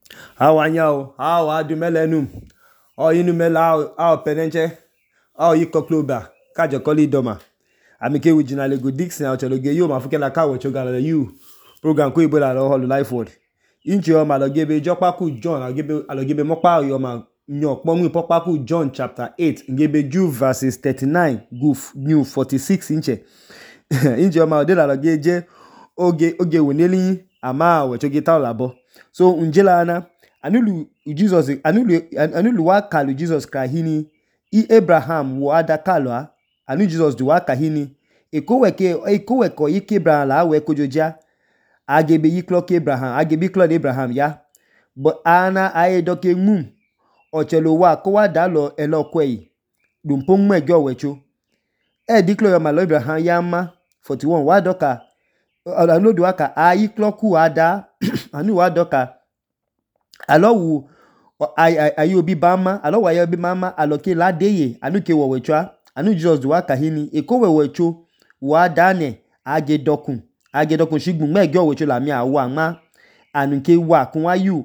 How are you? How are you, Melenum? Oh, you know, Mela, how penenche? How you conclude? Kajo Koli Doma. Amike Wijina Lego Dixon, out of the you, Mafukela Kawa Chogala, you. Program Kuibola, all life word. Inchi Yoma, I'll give a Jopaku John, I'll give a Mopa Yoma, Nyok, Momu Popaku John chapter 8, give a Jew verses 39, goof, new 46 inche. Inchi Yoma, I'll give oge weneli ama wechogita labo. So unjela ana anulu Jesus anulu wakalu Jesus kahini Abraham wada kalwa anu Jesus duwa kahini ekoweko yike Abraham la we kojoja agebe yiklo Abraham agebe klo Abraham ya but ana ayedoke mum ochelo wa ko wa dalo elokwe dumpong mejo wecho diklo yo malo Abraham yama 41 wa doka anu waka ayi kloku ada anu wa doka alowu ayi obi bama alowu ayi obi mama aloke ladeye anu ke wowechwa anu Jesus duwa kahini ekowewecho wa dane agedokun shigun mejo wecho la mi awa ma anu ke wa kun wayu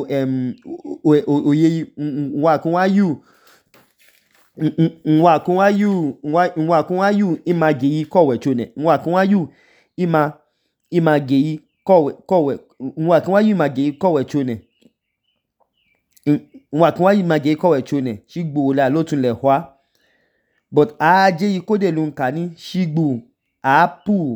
oye wa kun wayu image yi kowecho ne wa kun wayu image kowe nwa kan wayi image kowe chune nwa kan wayi image kowe chune shigbo la lotun le hwa but aje ikode lunkani shigbo apu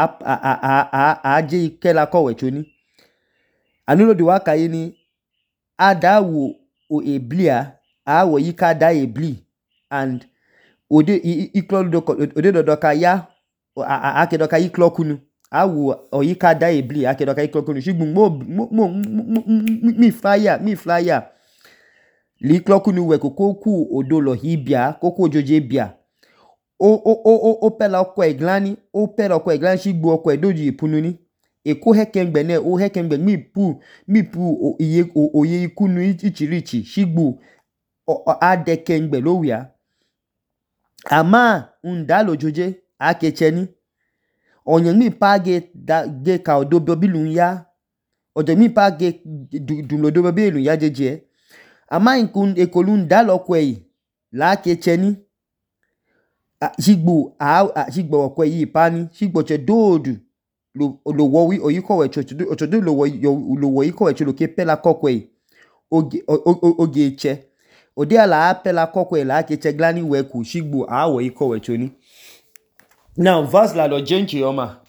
aje ikela kowe chuni anulo de waka yini adawo o eblia awo yika da ebli and ode ode dodoka ya akedoka yiklokunu awu oyika da ebli akedoka iklokunu shigbun mo mi flyer li klokunu we koku odolo hibia koku ojoje bia o pela okwo eglani shigbu okwo edoji ipununi eko hekengbe ne o hekengbe mi pu oye ikunu ichirichi shigbu adekengbe lowia ama undalo joje akecheni onye mi pa ge ka odobo bilun ya odo mi pa ge dunlodo bilun ya jeje ama inkun ekolun dalokwe la kecheni shigbo okwe yi pani shigbo che dodu lo wo wi oyikowe chodo lo wo yikowe cholo ke pela kokwe oge che ode ala pela kokwe la keche glani weku shigbo awo yikowe choni. Now, verse la lo jenchi yoma.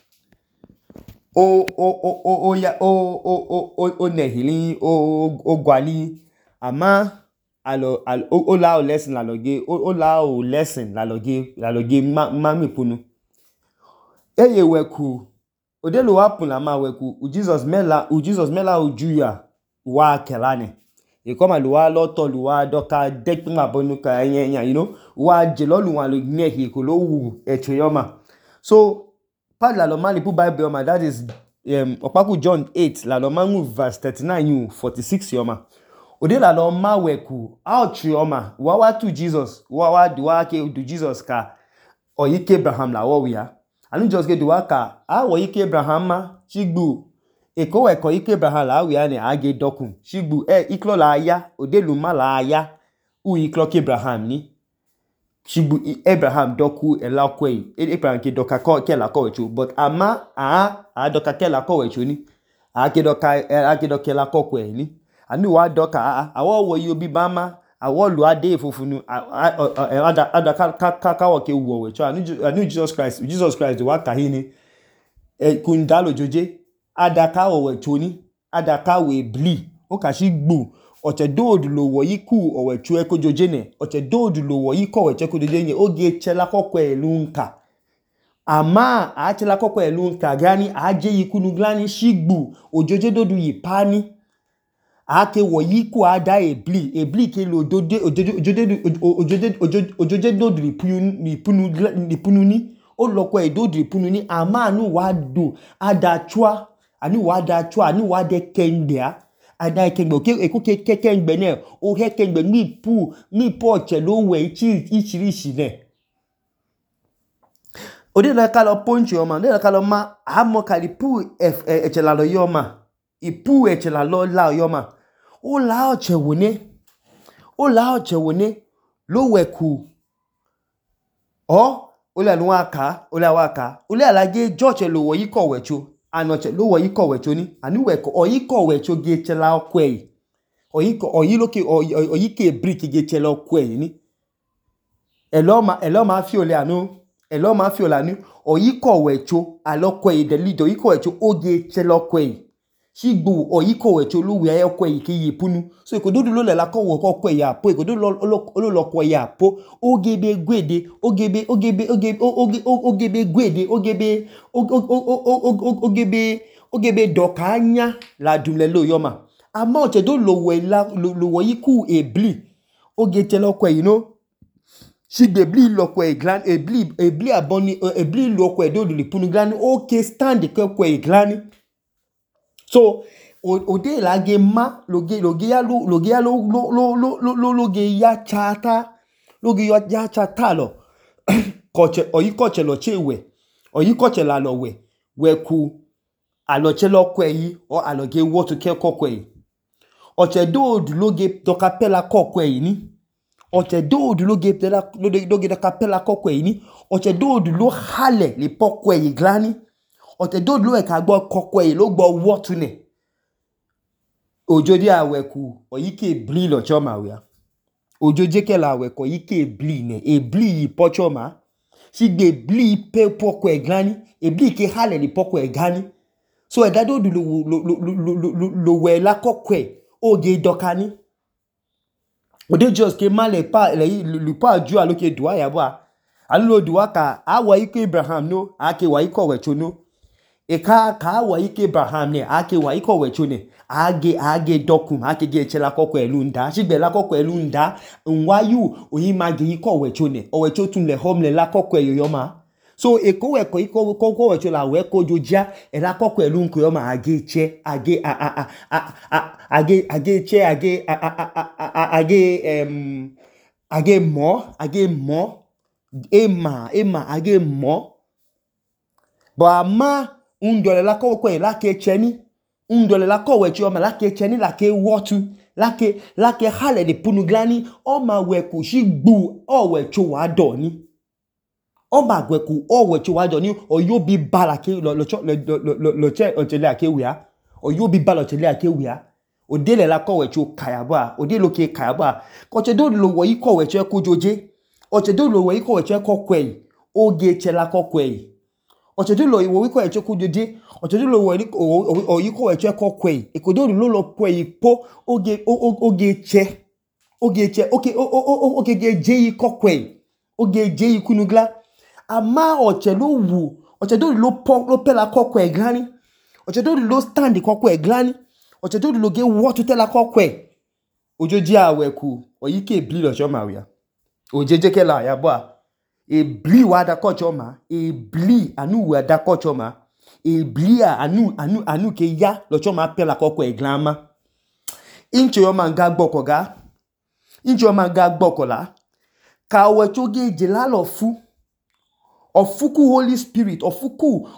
O nehili o gwali ama o la o lesson la loge o la o lesson la loge mami punu. Eye weku ode lo wapun la ma weku Jesus mela ujuya wa kelane. E koma lo wa loto lo wa doka dekma bonuka enya you know wa jelolu wa lo nehi ko lo wu echo yoma. So, part la loma li pu Bible yoma, that is Opaku John 8, la loma mu verse 39 46 yoma. Ode la loma weku, out yoma, wawa to Jesus, wawa duwa ke du Jesus ka, oyike Abraham la wawia. Anu just ke duwa ka, oyike Abraham ma, shigbu, eko weko ike Abraham la wawia ne age dokun. Shigbu, iklo la aya, ode luma la aya, iklo ke Abraham ni. Shigbu Abraham doku elakwe Abraham ke doka ke la kowecho but ama doka ke la kowecho ni ake doka la kokwe ni anu wa doka awo wo yi obi bama awo lu ade fufunu ada ka wo ke wo wecho anu Jesus Christ wa kahini kundalo joje ada ka wo wecho ni ada ka we bli o ka shigbu oche dodu lo wo yiku owechu eko jojene oche dodu lo wo yiko owechu eko jojene oge chela kokwe elunka ama achela kokwe elunka gani aje yikunu glani shigbu ojoje dodu yipani ake wo yiku ada ebli ke lo ojoje dodu lipunu ni o lokwe edodu lipunu ni ama anu wa do adachwa anu wa de kendea ada ekengbe eko kekengbe ne o hekengbe mi po chelo we ichirishi ne ode la kala ponchi yoma ode la kala ma amo kali pu echela lo yoma ipu echela lo la yoma o la ochewone lo weku ole anu aka ole alage George lo wo yiko wecho anoche lo wo yiko wecho ni anu weko oyiko wecho ge chela okwe oyike brick ge chela okwe ni eloma fi ole anu oyiko wecho alokwe de lido oyiko wecho oge chela okwe shigbu oyiko wecho lo we okwe ke yipunu so ikododu lo le la ko wo okwe ya po ikododu lo lokwe ya po ogebe gwede ogebe dokanya la dumle lo yoma ama oche do lo wo yiku ebli oge telo kwe shigbe ebli lokwe glan ebli aboni ebli lokwe do lipunu glan okay stand kwe glan so ode la ge ma loge ya chata lo koche oyikoche lo chewe oyikoche la lo weku aloche lo kwe yi o aloge wotu ke kokwe yi oche do loge dokapela kokwe yi ni oche do loge dokapela kokwe yi ni oche do lo hale le pokwe yi glani oche do lo e ka gbo kokwe yi lo gbo wotu ne ojodi aweku oyike bli lo choma wia ojoje ke la aweku oyike bli ne ebli yi pochoma sigbe bli pe pokwe glani ebli ke hale le pokwe gani so edado du lo we la kokwe oge dokani ode just ke male pa le pa ju aloke dua ya bwa alo dua ka awa ike Abraham no ake wa iko wecho no e ka awa ike Abraham ne ake wa iko wecho ne age dokum ake ge chela kokwe elu nda sigbe la kokwe elu nda nwayu oyi mage iko wecho ne o wecho tun le home le la kokwe yoyoma so eko weko iko wecho la weko jojia e la kokwe elu nko yoma age che age mo age mo bo ama undole la kokwe la ke cheni undole la kowecho yoma la ke cheni la ke wotu la ke hale de punuglani o ma weku shigbu o wecho wa doni o ma gweku o wecho wa doni o yo bi bala ke lo che otele akewia o yo bi bala otele akewia o dele la kowecho kayaba o de lo ke kayaba ko che do lo wo yi kowecho kojoje o che do lo wo yi kowecho kokwe oge chela kokwe o che do lo wo yi kowecho kojoje o che do lo wo yi kowecho kokwe e ko do lo kwe po oge che oge je yi kokwe oge je yi kunugla ama oche lo wu oche do lo pela kokwe glani oche do lo stand kokwe glani oche do lo ge wotu tela kokwe ojoji aweku oyike bli lo choma wia ojeje ke la ya bwa e bli wa da kochoma e bli anu wa da kochoma e bli anu ke ya lo choma pela kokwe glama inche yo manga gbokoga inche yo manga gbokola ka wecho ge jela lo fu ofuku Holy Spirit ofuku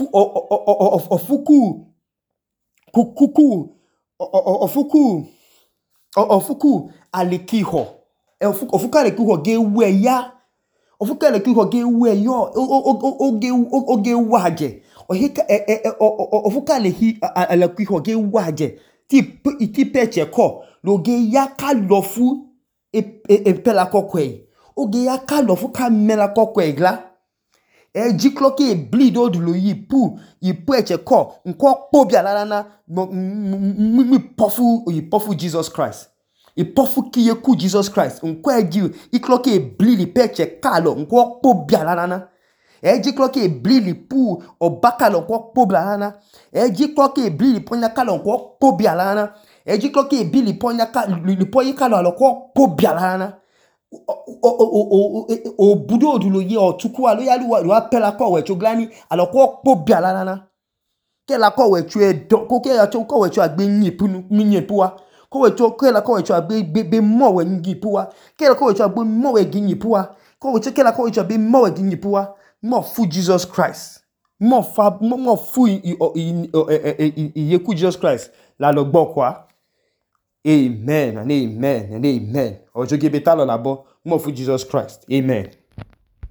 alikiho ofuku alikiho ge we ya ofuku alikiho ge we yo oge waje ohika ofuku alikiho ge waje ti peche ko lo ge ya ka lo fu pela kokwe oge ya ka lo fu ka mela kokwe gla jikloke bleed odulo yipu eche ko nko pobia lalana mi pofu Jesus Christ e pofu kiyeku Jesus Christ nko egi ikloke bleed peche kalo nko pobia lalana jikloke bleed pu obakalo nko pobia lalana jikloke bleed ponya kalo nko pobia lalana jikloke bleed ponya kalo nko pobia lalana o budo odulo ye otuku alo ya lu apela ko wecho glani alo ko pobia lalana ke la ko wecho ko ke ya ko wecho agbe nyipuwa ko wecho ke la ko wecho agbe mo we nyipuwa ke la ko wecho agbe mo we nyipuwa ko wecho ke la ko wecho agbe mo we nyipuwa mo fu Jesus Christ mo fu yeku Jesus Christ la lo gbo kwa Amen and amen and amen. Ojo gebe talo labo. More for Jesus Christ. Amen.